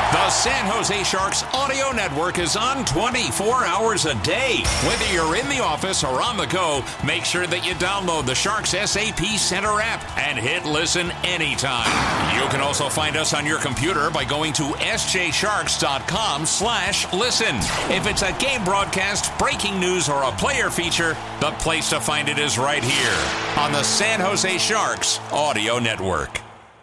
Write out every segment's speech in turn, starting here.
The San Jose Sharks audio network is on 24 hours a day. Whether you're in the office or on the go, make sure that you download the Sharks SAP Center app and hit listen anytime. You can also find us on your computer by going to sjsharks.com/listen. If it's a game broadcast, breaking news, or a player feature, the place to find it is right here on the San Jose Sharks audio network.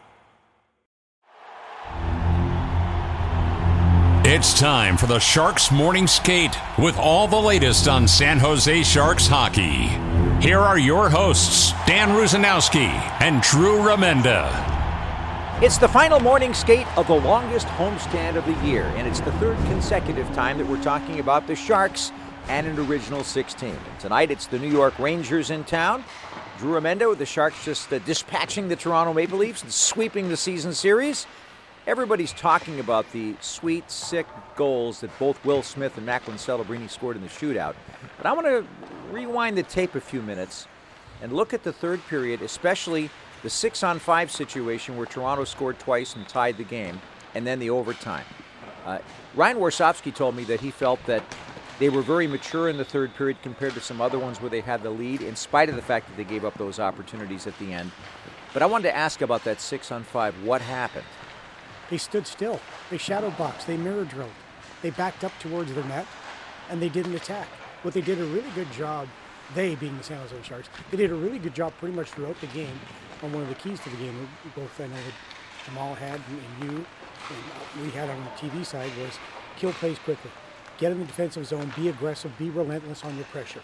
It's time for the Sharks Morning Skate with all the latest on San Jose Sharks hockey. Here are your hosts, Dan Rusanowski and Drew Remenda. It's the final morning skate of the longest homestand of the year, and it's the third consecutive time that we're talking about the Sharks and an original 16. And tonight it's the New York Rangers in town. Drew Remenda with the Sharks just dispatching the Toronto Maple Leafs and sweeping the season series. Everybody's talking about the sweet, sick goals that both Will Smith and Macklin Celebrini scored in the shootout. But I want to rewind the tape a few minutes and look at the third period, especially the 6-on-5 situation where Toronto scored twice and tied the game, and then the overtime. Ryan Warsofsky told me that he felt that they were very mature in the third period compared to some other ones where they had the lead, in spite of the fact that they gave up those opportunities at the end. But I wanted to ask about that 6-on-5. What happened? They stood still. They shadow boxed. They mirror drilled. They backed up towards the net, and they didn't attack. What they did a really good job, they being the San Jose Sharks, they did a really good job pretty much throughout the game on one of the keys to the game. Both I know that Jamal had and you and we had on the TV side was kill plays quickly. Get in the defensive zone, be aggressive, be relentless on your pressure.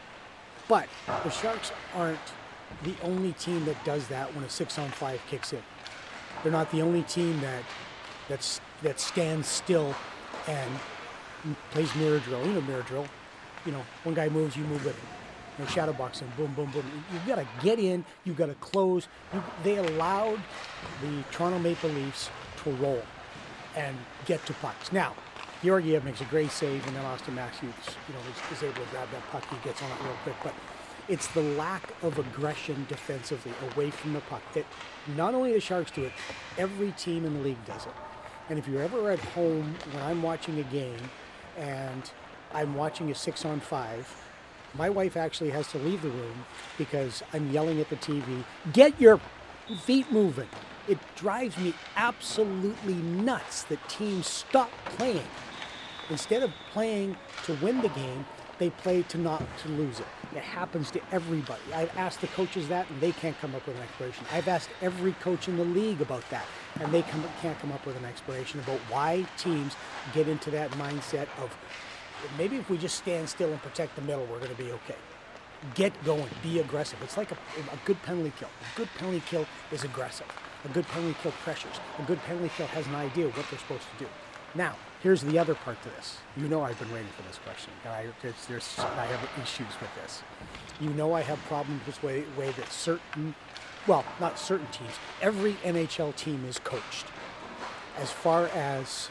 But the Sharks aren't the only team that does that when a 6-on-5 kicks in. They're not the only team that stands still and plays mirror drill. You know mirror drill. You know, one guy moves, you move with him. You know, shadow boxing, boom, boom, boom. You've got to get in, you've got to close. They allowed the Toronto Maple Leafs to roll and get to pucks. Now, Georgiev makes a great save, and then Austin Matthews, is able to grab that puck. He gets on it real quick, but it's the lack of aggression defensively away from the puck that not only the Sharks do it, every team in the league does it. And if you're ever at home when I'm watching a game and I'm watching a 6-on-5, my wife actually has to leave the room because I'm yelling at the TV, get your feet moving. It drives me absolutely nuts that teams stop playing. Instead of playing to win the game, they play to not to lose it. It happens to everybody. I've asked the coaches that, and they can't come up with an explanation. I've asked every coach in the league about that, and they can't come up with an explanation about why teams get into that mindset of maybe if we just stand still and protect the middle, we're going to be okay. Get going. Be aggressive. It's like a good penalty kill. A good penalty kill is aggressive. A good penalty kill pressures. A good penalty kill has an idea of what they're supposed to do. Now, here's the other part to this. You know I've been waiting for this question. I have issues with this. You know I have problems with the way that not certain teams, every NHL team is coached. As far as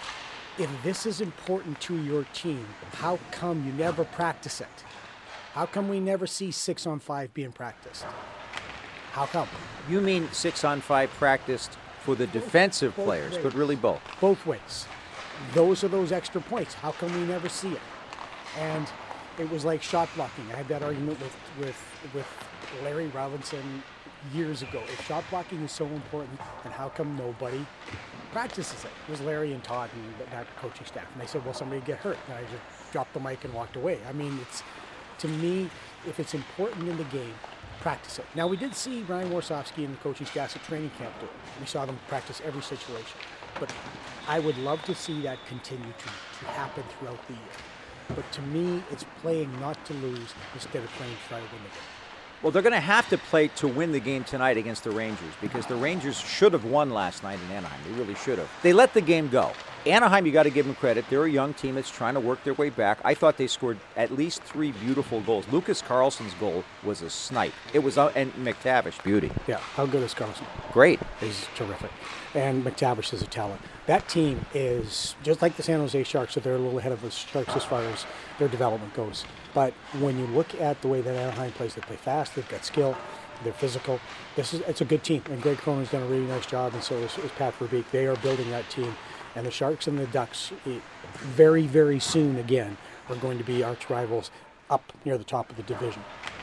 if this is important to your team, how come you never practice it? How come we never see 6-on-5 being practiced? How come? You mean 6-on-5 practiced for the defensive players, but really both? Both ways. Those are those extra points. How come we never see it? And it was like shot blocking. I had that argument with Larry Robinson years ago. If shot blocking is so important, then how come nobody practices it? It was Larry and Todd and that coaching staff. And they said, well, somebody get hurt. And I just dropped the mic and walked away. I mean, to me, if it's important in the game, practice it. Now, we did see Ryan Warsofsky and the coaching staff at training camp do it. We saw them practice every situation. But I would love to see that continue to happen throughout the year. But to me, it's playing not to lose instead of playing to try to win the game. Well, they're going to have to play to win the game tonight against the Rangers because the Rangers should have won last night in Anaheim. They really should have. They let the game go. Anaheim, you got to give them credit. They're a young team that's trying to work their way back. I thought they scored at least 3 beautiful goals. Lucas Carlson's goal was a snipe. It was, and McTavish, beauty. Yeah, how good is Carlson? Great. He's terrific. And McTavish is a talent. That team is just like the San Jose Sharks, so they're a little ahead of the Sharks as far as their development goes. But when you look at the way that Anaheim plays, they play fast, they've got skill, they're physical. It's a good team, and Greg Cronin's done a really nice job, and so is Pat Verbeek. They are building that team, And the Sharks and the Ducks, very, very soon again, are going to be arch rivals up near the top of the division.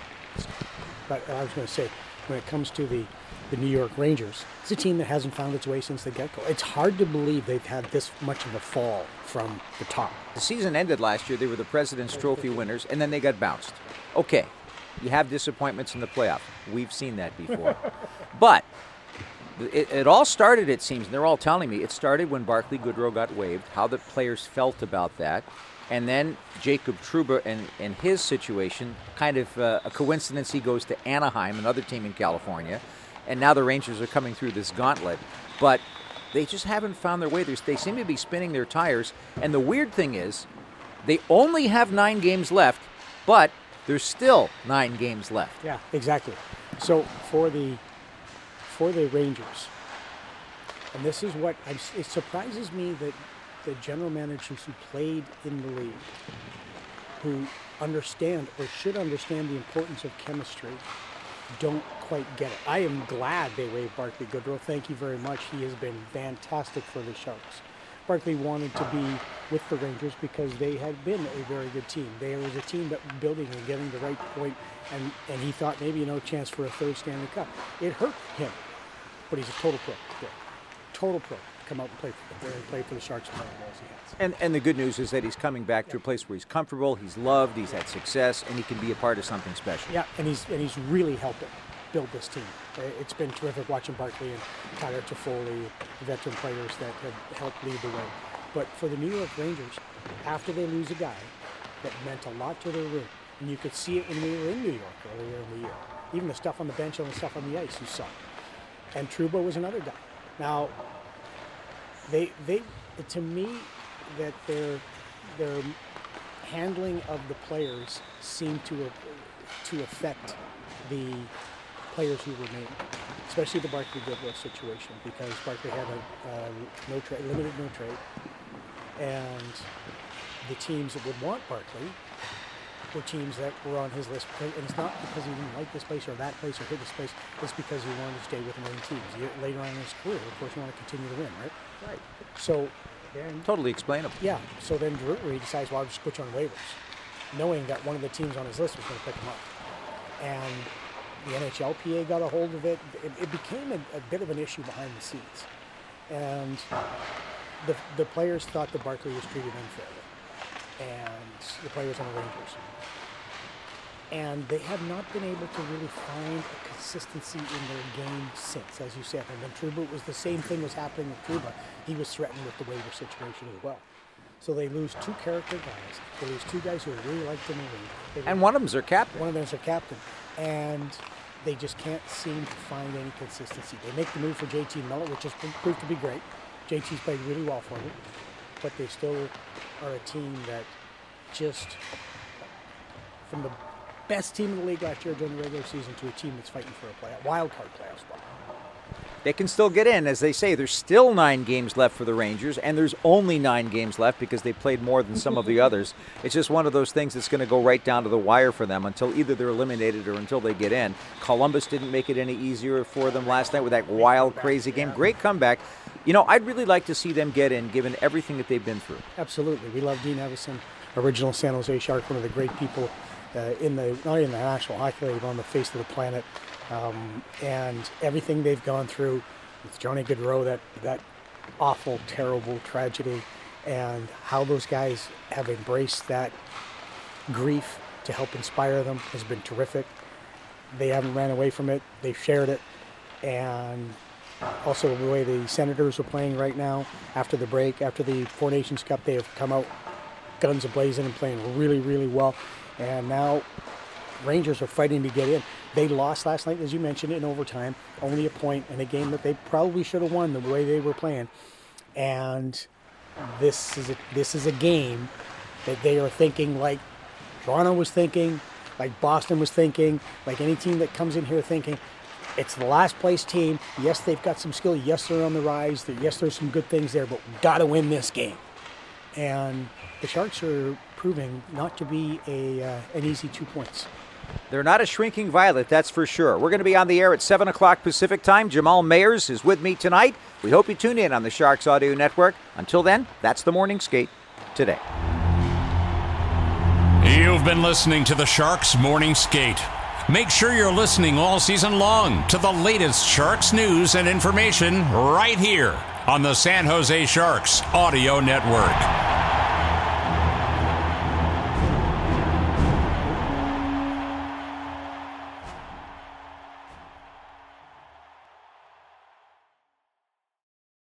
But I was going to say, when it comes to the New York Rangers, it's a team that hasn't found its way since the get-go. It's hard to believe they've had this much of a fall from the top. The season ended last year. They were the President's Trophy winners, and then they got bounced. Okay, you have disappointments in the playoff. We've seen that before. But it all started, it seems, and they're all telling me, it started when Barclay Goodrow got waived, how the players felt about that. And then Jacob Trouba and his situation, kind of a coincidence, he goes to Anaheim, another team in California. And now the Rangers are coming through this gauntlet. But they just haven't found their way. They seem to be spinning their tires. And the weird thing is, they only have 9 games left, but there's still 9 games left. Yeah, exactly. So for the Rangers, and this is what, it surprises me that the general managers who played in the league, who understand or should understand the importance of chemistry, don't quite get it. I am glad they waived Barclay Goodrow. Thank you very much. He has been fantastic for the Sharks. Barclay wanted to be with the Rangers because they had been a very good team. There was a team that was building and getting the right point, and he thought maybe no chance for a third Stanley Cup. It hurt him, but he's a total pro. Yeah. Total pro. Come out and play for the Sharks and play the balls he has. And the good news is that he's coming back to a place where he's comfortable, he's loved, he's had success, and he can be a part of something special. Yeah, and he's really helping build this team. It's been terrific watching Barclay and Tyler Toffoli, veteran players that have helped lead the way. But for the New York Rangers, after they lose a guy that meant a lot to their room, and you could see it when we were in New York earlier in the year, even the stuff on the bench and the stuff on the ice, you saw. And Trouba was another guy. Now, they to me, that their handling of the players seemed to affect the players who were named, especially the Barclay Goodrow situation, because Barclay had a limited no trade, and the teams that would want Barclay were teams that were on his list. And it's not because he didn't like this place or that place or hit this place. It's because he wanted to stay with winning teams. Later on in his career, of course, you want to continue to win, right? Right. So then, totally explainable. Yeah. So then Drury decides, well, I'll just put you on waivers, knowing that one of the teams on his list was going to pick him up. And the NHLPA got a hold of it. It became a bit of an issue behind the scenes. And the players thought that Barclay was treated unfairly. And the players on the Rangers. And they have not been able to really find a consistency in their game since, as you said. And then Trouba, was the same thing was happening with Trouba. He was threatened with the waiver situation as well. So they lose 2 character guys. They lose 2 guys who are really liked in the league. And one of them's their captain. One of them's their captain. And they just can't seem to find any consistency. They make the move for JT Miller, which has proved to be great. JT's played really well for them. But they still are a team that just, from the best team in the league last year during the regular season to a team that's fighting for a wild card playoff spot. They can still get in. As they say, there's still 9 games left for the Rangers, and there's only 9 games left because they played more than some of the others. It's just one of those things that's going to go right down to the wire for them until either they're eliminated or until they get in. Columbus didn't make it any easier for them last night with that wild, crazy game. Great comeback. You know, I'd really like to see them get in, given everything that they've been through. Absolutely. We love Dean Evison, original San Jose Shark, one of the great people not in the National Hockey League, on the face of the planet. And everything they've gone through with Johnny Gaudreau, that awful, terrible tragedy, and how those guys have embraced that grief to help inspire them has been terrific. They haven't ran away from it. They've shared it. And also the way the Senators are playing right now, after the break, after the Four Nations Cup, they have come out guns a-blazing and playing really, really well. And now Rangers are fighting to get in. They lost last night, as you mentioned, in overtime. Only a point in a game that they probably should have won the way they were playing. And this is a game that they are thinking like Toronto was thinking, like Boston was thinking, like any team that comes in here thinking, it's the last place team. Yes, they've got some skill. Yes, they're on the rise. Yes, there's some good things there, but we've got to win this game. And the Sharks are proving not to be an easy 2 points. They're not a shrinking violet, that's for sure. We're going to be on the air at 7 o'clock Pacific time. Jamal Mayers is with me tonight. We hope you tune in on the Sharks Audio Network. Until then, that's the Morning Skate today. You've been listening to the Sharks Morning Skate. Make sure you're listening all season long to the latest Sharks news and information right here on the San Jose Sharks Audio Network.